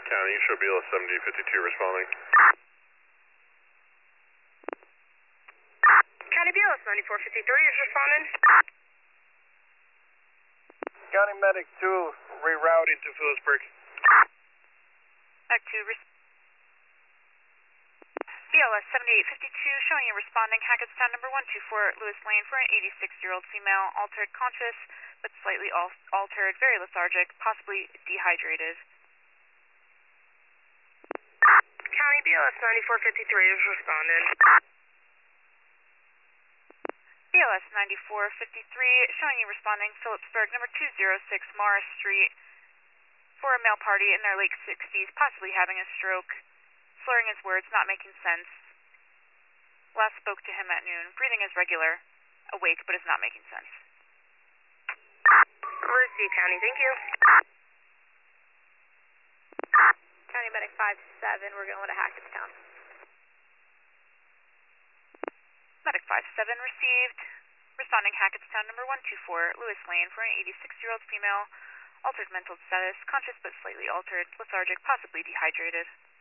County, should be LS7D52 responding. County BLS 9453 is responding. County Medic 2, rerouting to Phillipsburg. Medic 2, BLS 7852 showing you responding. Hackettstown number 124, Lewis Lane for an 86-year-old female, altered conscious, but slightly altered, very lethargic, possibly dehydrated. County BLS 9453 is responding. BLS 9453 showing you responding. Phillipsburg number 206 Morris Street for a male party in their late 60s, possibly having a stroke, slurring his words, not making sense. Last spoke to him at noon. Breathing is regular, awake, but is not making sense. Receive, County, thank you. County Medic 57, we're going to Hackettstown. Medic 57 received. Responding Hackettstown number 124, Lewis Lane for an 86-year-old female, altered mental status, conscious but slightly altered, lethargic, possibly dehydrated.